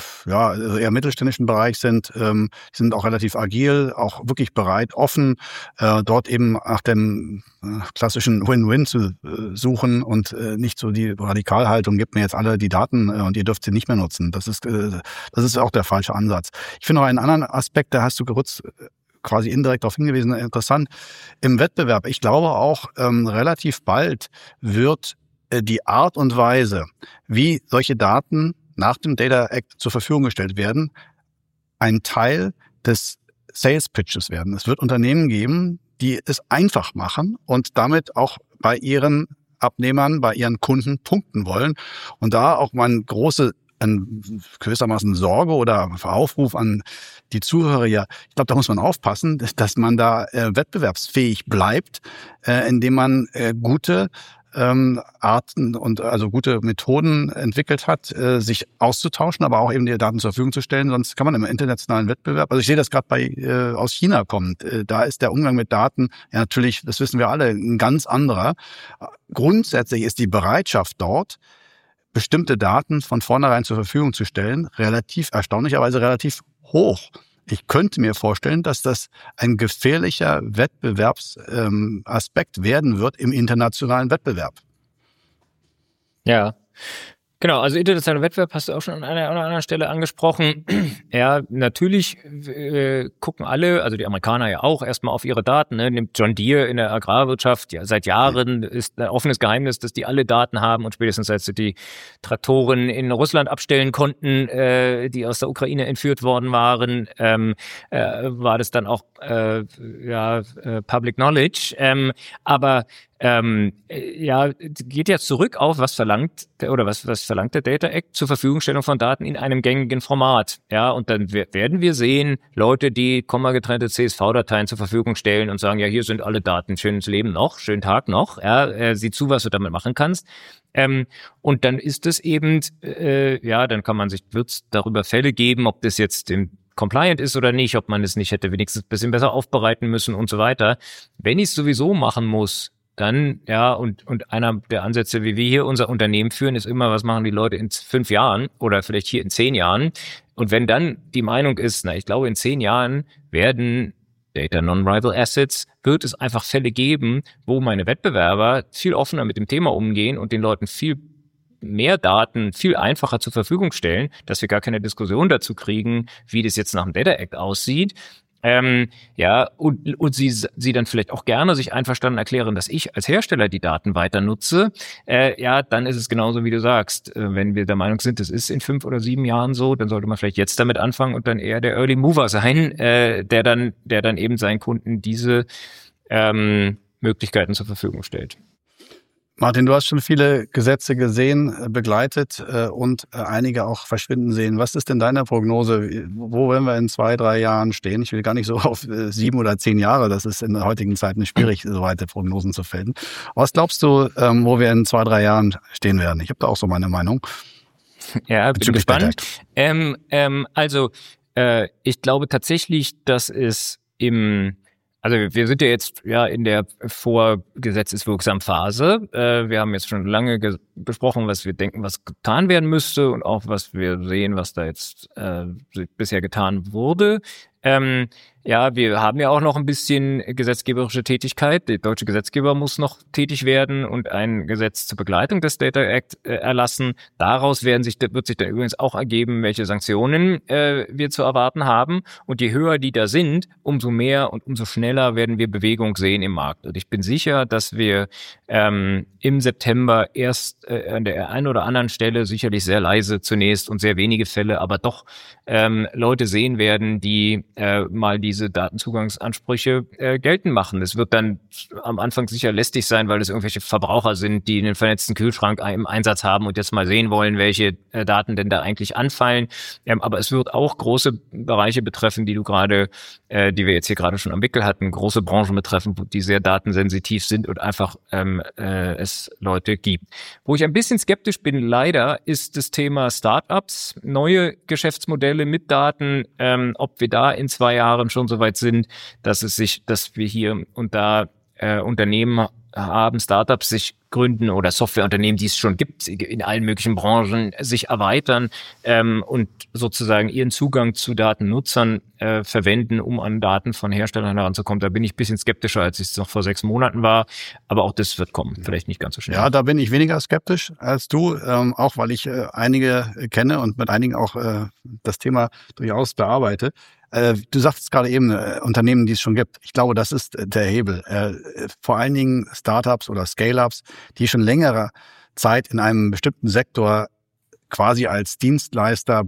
eher mittelständischen Bereich sind, sind auch relativ agil, auch wirklich bereit, offen, dort eben nach dem klassischen Win-Win zu suchen und nicht so die Radikalhaltung, gibt mir jetzt alle die Daten und ihr dürft sie nicht mehr nutzen. Das ist auch der falsche Ansatz. Ich finde noch einen anderen Aspekt, da hast du quasi indirekt darauf hingewiesen, interessant. Im Wettbewerb, ich glaube auch, relativ bald wird die Art und Weise, wie solche Daten nach dem Data Act zur Verfügung gestellt werden, ein Teil des Sales Pitches werden. Es wird Unternehmen geben, die es einfach machen und damit auch bei ihren Abnehmern, bei ihren Kunden punkten wollen. Und da auch mal gewissermaßen Sorge oder Aufruf an die Zuhörer, ich glaube, da muss man aufpassen, dass man da wettbewerbsfähig bleibt, indem man gute Arten und also gute Methoden entwickelt hat, sich auszutauschen, aber auch eben die Daten zur Verfügung zu stellen. Sonst kann man im internationalen Wettbewerb, also ich sehe das gerade aus China kommt, da ist der Umgang mit Daten ja natürlich, das wissen wir alle, ein ganz anderer. Grundsätzlich ist die Bereitschaft dort, bestimmte Daten von vornherein zur Verfügung zu stellen, erstaunlicherweise relativ hoch. Ich könnte mir vorstellen, dass das ein gefährlicher Wettbewerbsaspekt werden wird im internationalen Wettbewerb. Ja, genau. Also internationaler Wettbewerb hast du auch schon an einer oder anderen Stelle angesprochen. Ja, natürlich gucken alle, also die Amerikaner ja auch, erstmal auf ihre Daten. Ne? Nimmt John Deere in der Agrarwirtschaft, ja, seit Jahren ist ein offenes Geheimnis, dass die alle Daten haben und spätestens als sie die Traktoren in Russland abstellen konnten, die aus der Ukraine entführt worden waren, war das dann auch Public Knowledge. Aber geht ja zurück auf, was verlangt der Data Act zur Verfügungstellung von Daten in einem gängigen Format. Ja, und dann werden wir sehen, Leute, die kommagetrennte CSV-Dateien zur Verfügung stellen und sagen, ja, hier sind alle Daten, schönes Leben noch, schönen Tag noch, ja, sieh zu, was du damit machen kannst. Und dann ist es eben, dann wird es darüber Fälle geben, ob das jetzt im compliant ist oder nicht, ob man es nicht hätte wenigstens ein bisschen besser aufbereiten müssen und so weiter. Wenn ich es sowieso machen muss, dann, und einer der Ansätze, wie wir hier unser Unternehmen führen, ist immer, was machen die Leute in 5 Jahren oder vielleicht hier in 10 Jahren? Und wenn dann die Meinung ist, ich glaube, in 10 Jahren werden Data Non-Rival Assets, wird es einfach Fälle geben, wo meine Wettbewerber viel offener mit dem Thema umgehen und den Leuten viel mehr Daten viel einfacher zur Verfügung stellen, dass wir gar keine Diskussion dazu kriegen, wie das jetzt nach dem Data Act aussieht. Und sie dann vielleicht auch gerne sich einverstanden erklären, dass ich als Hersteller die Daten weiter nutze, dann ist es genauso, wie du sagst. Wenn wir der Meinung sind, es ist in 5 oder 7 Jahren so, dann sollte man vielleicht jetzt damit anfangen und dann eher der Early Mover sein, der dann eben seinen Kunden diese Möglichkeiten zur Verfügung stellt. Martin, du hast schon viele Gesetze gesehen, begleitet und einige auch verschwinden sehen. Was ist denn deine Prognose? Wo werden wir in 2, 3 Jahren stehen? Ich will gar nicht so auf 7 oder 10 Jahre. Das ist in der heutigen Zeit nicht schwierig, so weite Prognosen zu fällen. Was glaubst du, wo wir in 2, 3 Jahren stehen werden? Ich habe da auch so meine Meinung. Ja, bin gespannt. Ich glaube tatsächlich, dass es also wir sind ja jetzt in der vorgesetzeswirksamen Phase. Wir haben jetzt schon lange besprochen, was wir denken, was getan werden müsste und auch was wir sehen, was da jetzt bisher getan wurde. Wir haben ja auch noch ein bisschen gesetzgeberische Tätigkeit. Der deutsche Gesetzgeber muss noch tätig werden und ein Gesetz zur Begleitung des Data Act erlassen. Daraus wird sich dann übrigens auch ergeben, welche Sanktionen wir zu erwarten haben. Und je höher die da sind, umso mehr und umso schneller werden wir Bewegung sehen im Markt. Und ich bin sicher, dass wir im September erst an der einen oder anderen Stelle, sicherlich sehr leise zunächst und sehr wenige Fälle, aber doch Leute sehen werden, die mal diese Datenzugangsansprüche geltend machen. Es wird dann am Anfang sicher lästig sein, weil es irgendwelche Verbraucher sind, die einen vernetzten Kühlschrank im Einsatz haben und jetzt mal sehen wollen, welche Daten denn da eigentlich anfallen. Aber es wird auch große Bereiche betreffen, die wir jetzt hier gerade schon am Wickel hatten, große Branchen betreffen, die sehr datensensitiv sind und einfach es Leute gibt. Wo ich ein bisschen skeptisch bin, leider, ist das Thema Startups, neue Geschäftsmodelle mit Daten, ob wir da in 2 Jahren schon so weit sind, dass wir hier und da Unternehmen haben, Startups sich gründen oder Softwareunternehmen, die es schon gibt, in allen möglichen Branchen sich erweitern und sozusagen ihren Zugang zu Datennutzern verwenden, um an Daten von Herstellern heranzukommen. Da bin ich ein bisschen skeptischer, als ich es noch vor 6 Monaten war. Aber auch das wird kommen. Vielleicht nicht ganz so schnell. Ja, da bin ich weniger skeptisch als du, auch weil ich einige kenne und mit einigen auch das Thema durchaus bearbeite. Du sagtest gerade eben, Unternehmen, die es schon gibt. Ich glaube, das ist der Hebel. Vor allen Dingen Startups oder Scale-Ups, die schon längere Zeit in einem bestimmten Sektor quasi als Dienstleister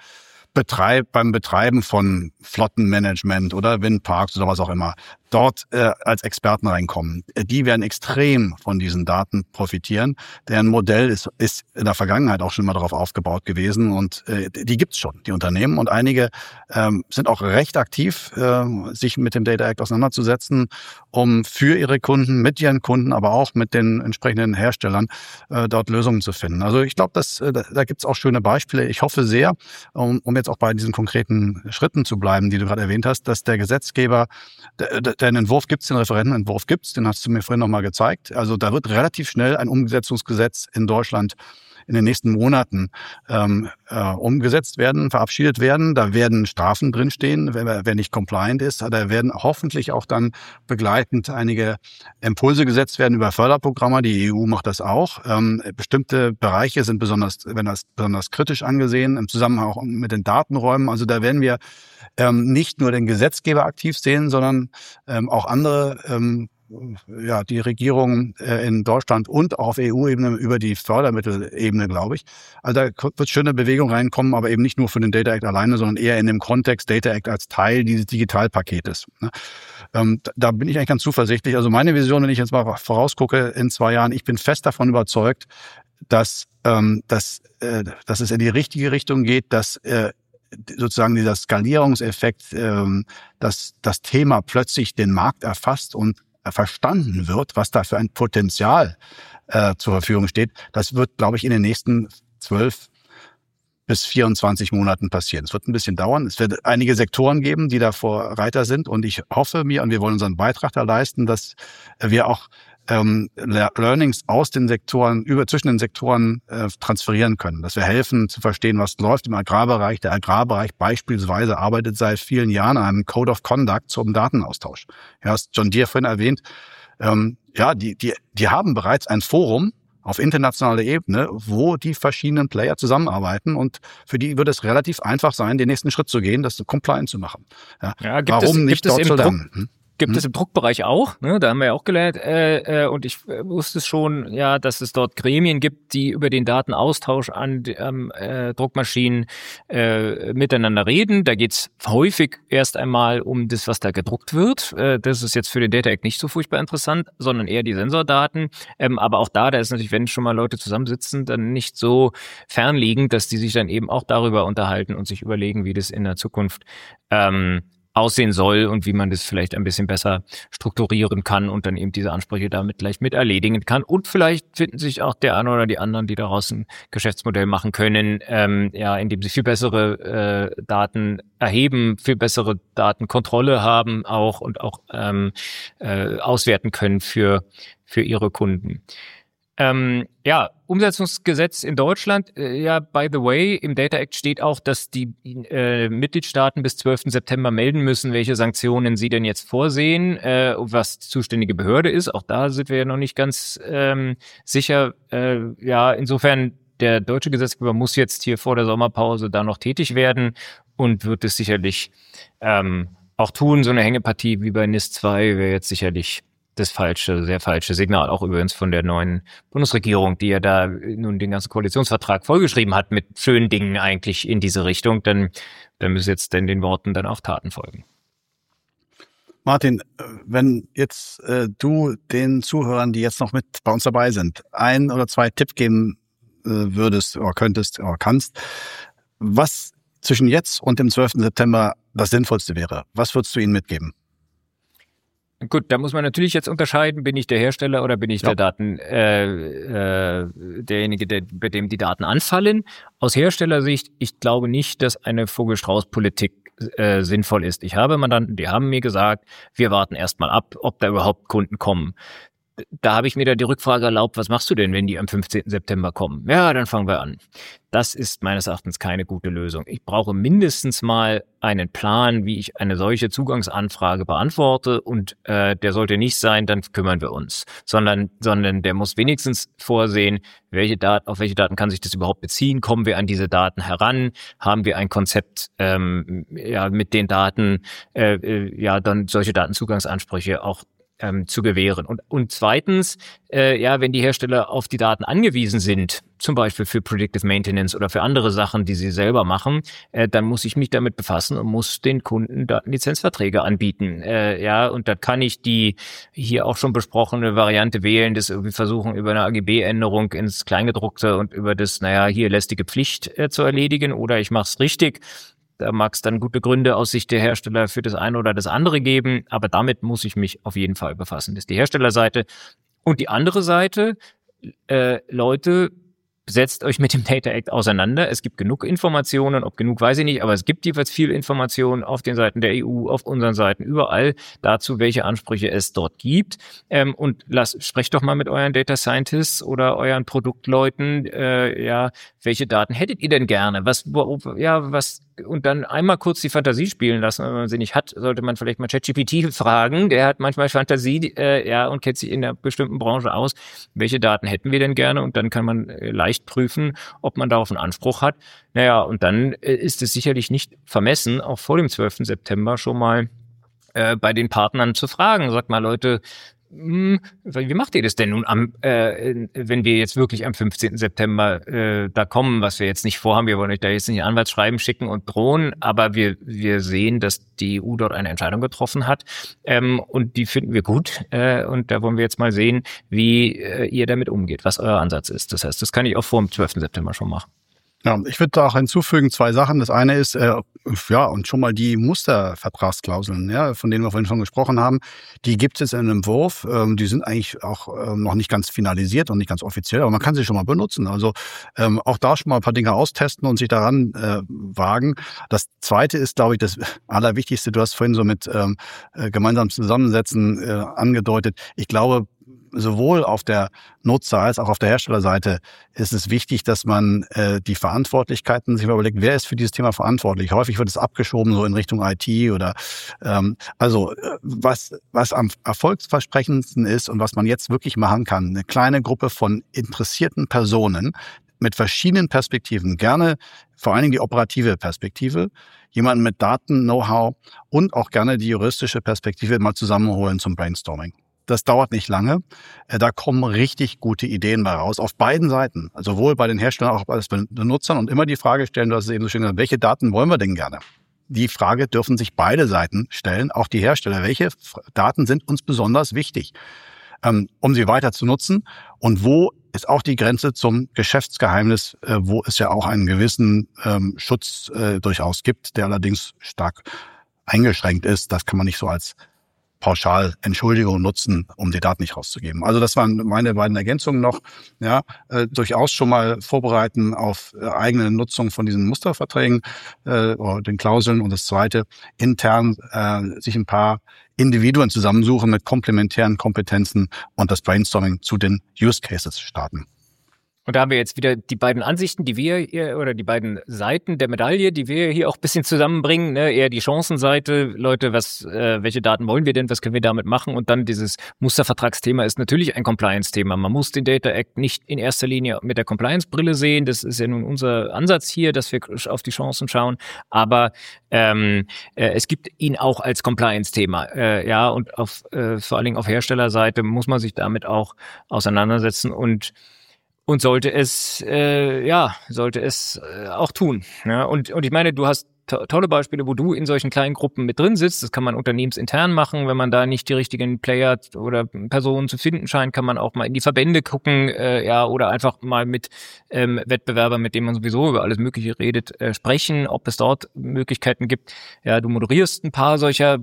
beim Betreiben von Flottenmanagement oder Windparks oder was auch immer, dort als Experten reinkommen. Die werden extrem von diesen Daten profitieren. Deren Modell ist in der Vergangenheit auch schon mal darauf aufgebaut gewesen und die gibt's schon, die Unternehmen. Und einige sind auch recht aktiv, sich mit dem Data Act auseinanderzusetzen, um für ihre Kunden, mit ihren Kunden, aber auch mit den entsprechenden Herstellern dort Lösungen zu finden. Also ich glaube, da gibt's auch schöne Beispiele. Ich hoffe sehr, um jetzt auch bei diesen konkreten Schritten zu bleiben, die du gerade erwähnt hast, dass der Gesetzgeber, den Entwurf gibt's, den Referentenentwurf gibt's, den hast du mir vorhin nochmal gezeigt. Also da wird relativ schnell ein Umsetzungsgesetz in Deutschland in den nächsten Monaten umgesetzt werden, verabschiedet werden. Da werden Strafen drinstehen, wer nicht compliant ist. Da werden hoffentlich auch dann begleitend einige Impulse gesetzt werden über Förderprogramme. Die EU macht das auch. Bestimmte Bereiche werden das besonders kritisch angesehen, im Zusammenhang auch mit den Datenräumen. Also da werden wir nicht nur den Gesetzgeber aktiv sehen, sondern auch andere die Regierung in Deutschland und auch auf EU-Ebene über die Fördermittelebene, glaube ich. Also da wird schöne Bewegung reinkommen, aber eben nicht nur für den Data Act alleine, sondern eher in dem Kontext Data Act als Teil dieses Digitalpaketes. Da bin ich eigentlich ganz zuversichtlich. Also meine Vision, wenn ich jetzt mal vorausgucke in 2 Jahren, ich bin fest davon überzeugt, dass es in die richtige Richtung geht, dass sozusagen dieser Skalierungseffekt, dass das Thema plötzlich den Markt erfasst und verstanden wird, was da für ein Potenzial zur Verfügung steht. Das wird, glaube ich, in den nächsten 12 bis 24 Monaten passieren. Es wird ein bisschen dauern. Es wird einige Sektoren geben, die da Vorreiter sind. Und ich hoffe mir, und wir wollen unseren Beitrag da leisten, dass wir auch Learnings aus den Sektoren, zwischen den Sektoren transferieren können. Dass wir helfen zu verstehen, was läuft im Agrarbereich. Der Agrarbereich beispielsweise arbeitet seit vielen Jahren an einem Code of Conduct zum Datenaustausch. Ja, hast John Deere vorhin erwähnt. Die haben bereits ein Forum auf internationaler Ebene, wo die verschiedenen Player zusammenarbeiten, und für die wird es relativ einfach sein, den nächsten Schritt zu gehen, das compliant zu machen. Ja, warum nicht dort zu lernen? Gibt es im Druckbereich auch, ne? Da haben wir ja auch gelernt, und ich wusste es schon, ja, dass es dort Gremien gibt, die über den Datenaustausch an Druckmaschinen miteinander reden. Da geht's häufig erst einmal um das, was da gedruckt wird. Das ist jetzt für den Data Act nicht so furchtbar interessant, sondern eher die Sensordaten. Aber auch da ist natürlich, wenn schon mal Leute zusammensitzen, dann nicht so fernliegend, dass die sich dann eben auch darüber unterhalten und sich überlegen, wie das in der Zukunft aussehen soll und wie man das vielleicht ein bisschen besser strukturieren kann und dann eben diese Ansprüche damit gleich mit erledigen kann. Und vielleicht finden sich auch der eine oder die anderen, die daraus ein Geschäftsmodell machen können, indem sie viel bessere Daten erheben, viel bessere Datenkontrolle haben auch und auch auswerten können für ihre Kunden. Umsetzungsgesetz in Deutschland, by the way, im Data Act steht auch, dass die Mitgliedstaaten bis 12. September melden müssen, welche Sanktionen sie denn jetzt vorsehen, was die zuständige Behörde ist. Auch da sind wir ja noch nicht ganz sicher. Insofern, der deutsche Gesetzgeber muss jetzt hier vor der Sommerpause da noch tätig werden und wird es sicherlich auch tun. So eine Hängepartie wie bei NIS 2 wäre jetzt sicherlich das sehr falsche Signal, auch übrigens von der neuen Bundesregierung, die ja da nun den ganzen Koalitionsvertrag vollgeschrieben hat mit schönen Dingen eigentlich in diese Richtung, dann müssen jetzt denn den Worten dann auch Taten folgen. Martin, wenn jetzt du den Zuhörern, die jetzt noch mit bei uns dabei sind, 1 oder 2 Tipps geben würdest oder könntest oder kannst, was zwischen jetzt und dem 12. September das Sinnvollste wäre, was würdest du ihnen mitgeben? Gut, da muss man natürlich jetzt unterscheiden, bin ich der Hersteller oder bin ich der derjenige, bei dem die Daten anfallen. Aus Herstellersicht, ich glaube nicht, dass eine Vogel-Strauß-Politik sinnvoll ist. Ich habe Mandanten, die haben mir gesagt, wir warten erstmal ab, ob da überhaupt Kunden kommen. Da habe ich mir da die Rückfrage erlaubt, was machst du denn, wenn die am 15. September kommen? Ja, dann fangen wir an. Das ist meines Erachtens keine gute Lösung. Ich brauche mindestens mal einen Plan, wie ich eine solche Zugangsanfrage beantworte, und der sollte nicht sein, dann kümmern wir uns, sondern der muss wenigstens vorsehen, auf welche Daten kann sich das überhaupt beziehen, kommen wir an diese Daten heran, haben wir ein Konzept mit den Daten, dann solche Datenzugangsansprüche auch zu gewähren. Und zweitens, wenn die Hersteller auf die Daten angewiesen sind, zum Beispiel für Predictive Maintenance oder für andere Sachen, die sie selber machen, dann muss ich mich damit befassen und muss den Kunden Datenlizenzverträge anbieten. Und da kann ich die hier auch schon besprochene Variante wählen, das irgendwie versuchen, über eine AGB-Änderung ins Kleingedruckte und über das, hier lästige Pflicht zu erledigen, oder ich mache es richtig. Da mag es dann gute Gründe aus Sicht der Hersteller für das eine oder das andere geben, aber damit muss ich mich auf jeden Fall befassen. Das ist die Herstellerseite. Und die andere Seite, Leute, setzt euch mit dem Data Act auseinander. Es gibt genug Informationen, ob genug weiß ich nicht, aber es gibt jeweils viel Informationen auf den Seiten der EU, auf unseren Seiten, überall dazu, welche Ansprüche es dort gibt. Und sprecht doch mal mit euren Data Scientists oder euren Produktleuten, welche Daten hättet ihr denn gerne? Und dann einmal kurz die Fantasie spielen lassen. Wenn man sie nicht hat, sollte man vielleicht mal ChatGPT fragen. Der hat manchmal Fantasie, und kennt sich in einer bestimmten Branche aus. Welche Daten hätten wir denn gerne? Und dann kann man leicht prüfen, ob man darauf einen Anspruch hat. Und dann ist es sicherlich nicht vermessen, auch vor dem 12. September schon mal bei den Partnern zu fragen. Sagt mal, Leute, wie macht ihr das denn nun wenn wir jetzt wirklich am 15. September da kommen, was wir jetzt nicht vorhaben, wir wollen euch da jetzt nicht ein Anwaltsschreiben schicken und drohen, aber wir sehen, dass die EU dort eine Entscheidung getroffen hat, und die finden wir gut, und da wollen wir jetzt mal sehen, wie ihr damit umgeht, was euer Ansatz ist. Das heißt, das kann ich auch vor dem 12. September schon machen. Ja, ich würde da auch hinzufügen 2 Sachen. Das eine ist, und schon mal die Mustervertragsklauseln, von denen wir vorhin schon gesprochen haben, die gibt es jetzt in einem Entwurf. Die sind eigentlich auch noch nicht ganz finalisiert und nicht ganz offiziell, aber man kann sie schon mal benutzen. Also auch da schon mal ein paar Dinge austesten und sich daran wagen. Das Zweite ist, glaube ich, das Allerwichtigste. Du hast vorhin so mit gemeinsam Zusammensetzen angedeutet. Ich glaube, sowohl auf der Nutzer- als auch auf der Herstellerseite ist es wichtig, dass man die Verantwortlichkeiten sich mal überlegt, wer ist für dieses Thema verantwortlich. Häufig wird es abgeschoben so in Richtung IT oder was am erfolgsversprechendsten ist und was man jetzt wirklich machen kann. Eine kleine Gruppe von interessierten Personen mit verschiedenen Perspektiven, gerne vor allen Dingen die operative Perspektive, jemanden mit Daten, Know-how und auch gerne die juristische Perspektive mal zusammenholen zum Brainstorming. Das dauert nicht lange. Da kommen richtig gute Ideen bei raus, auf beiden Seiten. Also sowohl bei den Herstellern als auch bei den Benutzern. Und immer die Frage stellen, du hast es eben so schön gesagt, welche Daten wollen wir denn gerne? Die Frage dürfen sich beide Seiten stellen, auch die Hersteller. Welche Daten sind uns besonders wichtig, um sie weiter zu nutzen? Und wo ist auch die Grenze zum Geschäftsgeheimnis, wo es ja auch einen gewissen Schutz durchaus gibt, der allerdings stark eingeschränkt ist. Das kann man nicht so als pauschal Entschuldigung nutzen, um die Daten nicht rauszugeben. Also das waren meine beiden Ergänzungen noch. Ja, durchaus schon mal vorbereiten auf eigene Nutzung von diesen Musterverträgen, oder den Klauseln. Und das Zweite, intern sich ein paar Individuen zusammensuchen mit komplementären Kompetenzen und das Brainstorming zu den Use Cases starten. Und da haben wir jetzt wieder die beiden Ansichten, die wir hier, oder die beiden Seiten der Medaille, die wir hier auch ein bisschen zusammenbringen, ne? Eher die Chancenseite, Leute, welche Daten wollen wir denn, was können wir damit machen? Und dann dieses Mustervertragsthema ist natürlich ein Compliance-Thema. Man muss den Data Act nicht in erster Linie mit der Compliance-Brille sehen. Das ist ja nun unser Ansatz hier, dass wir auf die Chancen schauen. Aber es gibt ihn auch als Compliance-Thema. Ja, und vor allen Dingen auf Herstellerseite muss man sich damit auch auseinandersetzen und sollte es auch tun. Ja, und ich meine, du hast tolle Beispiele, wo du in solchen kleinen Gruppen mit drin sitzt. Das kann man unternehmensintern machen. Wenn man da nicht die richtigen Player oder Personen zu finden scheint, kann man auch mal in die Verbände gucken, oder einfach mal mit Wettbewerbern, mit denen man sowieso über alles Mögliche redet, sprechen, ob es dort Möglichkeiten gibt. Ja, du moderierst ein paar solcher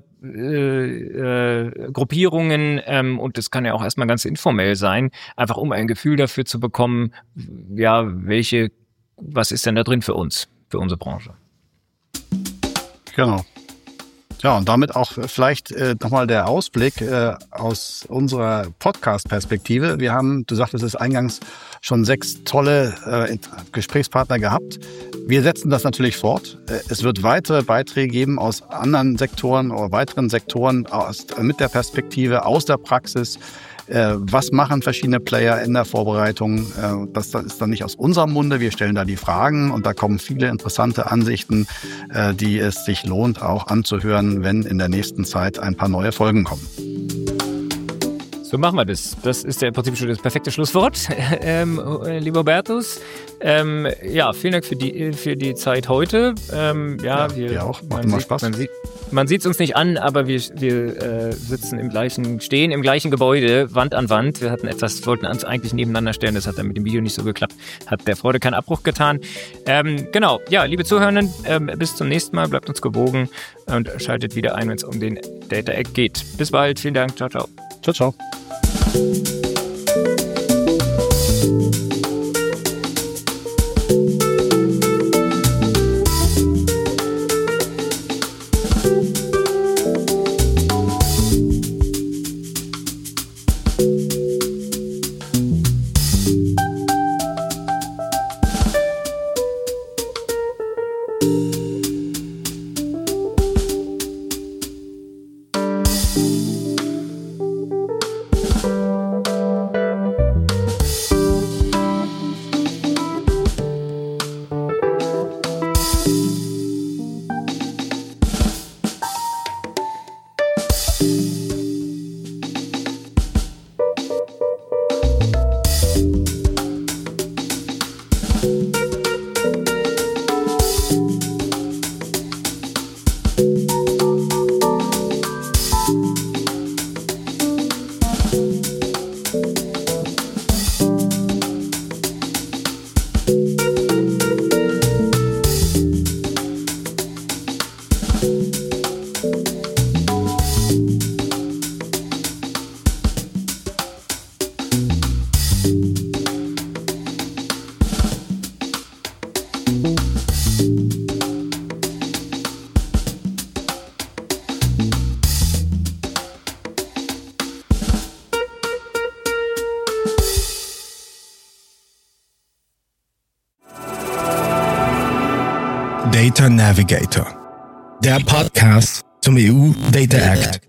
Gruppierungen und das kann ja auch erstmal ganz informell sein, einfach um ein Gefühl dafür zu bekommen, ja, was ist denn da drin für uns, für unsere Branche. Genau. Ja, und damit auch vielleicht nochmal der Ausblick aus unserer Podcast-Perspektive. Wir haben, du sagtest es eingangs, schon 6 tolle Gesprächspartner gehabt. Wir setzen das natürlich fort. Es wird weitere Beiträge geben aus anderen Sektoren oder weiteren Sektoren mit der Perspektive aus der Praxis. Was machen verschiedene Player in der Vorbereitung? Das ist dann nicht aus unserem Munde. Wir stellen da die Fragen und da kommen viele interessante Ansichten, die es sich lohnt auch anzuhören, wenn in der nächsten Zeit ein paar neue Folgen kommen. So machen wir das. Das ist ja im Prinzip schon das perfekte Schlusswort, lieber Hubertus. Vielen Dank für die Zeit heute. Wir auch. Macht immer Spaß. Man sieht es uns nicht an, aber wir stehen im gleichen Gebäude, Wand an Wand. Wir wollten uns eigentlich nebeneinander stellen, das hat dann mit dem Video nicht so geklappt. Hat der Freude keinen Abbruch getan. Liebe Zuhörenden, bis zum nächsten Mal, bleibt uns gewogen und schaltet wieder ein, wenn es um den Data Act geht. Bis bald, vielen Dank, ciao, ciao. Ciao, ciao. Data Navigator, der Podcast zum EU Data Act.